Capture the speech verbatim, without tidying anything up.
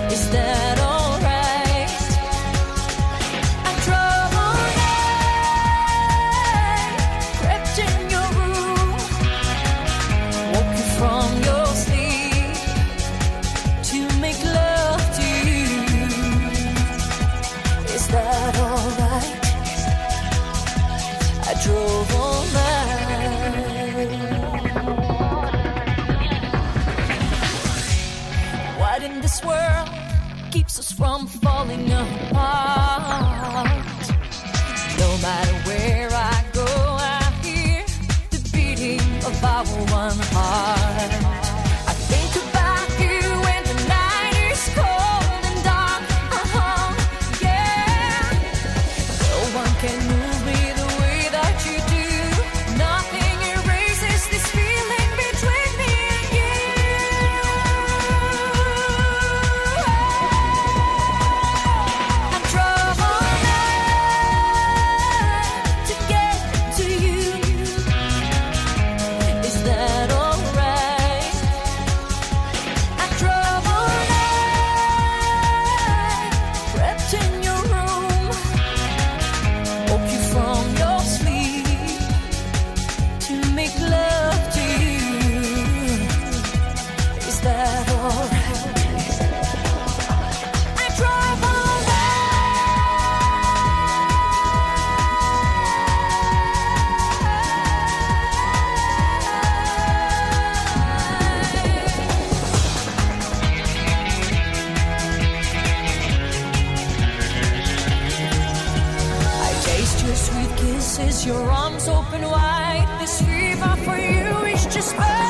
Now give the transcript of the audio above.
Is that alright? I drove all night, crept in your room, woke you from your sleep to make love to you. Is that alright? I drove all night. What in this world keeps us from falling apart? No matter where I go, I hear the beating of our one heart. I think about you when the night is cold and dark. Uh-huh, yeah. No one can move me the way that you do. Nothing erases this feeling between me and you. I drove all night to get to you. Is that alright? I drove all night, crept in your room, woke you from your sleep to make love to you. Is that alright? I drove all I taste your sweet kisses, your arms open wide. This fever for you is just burning.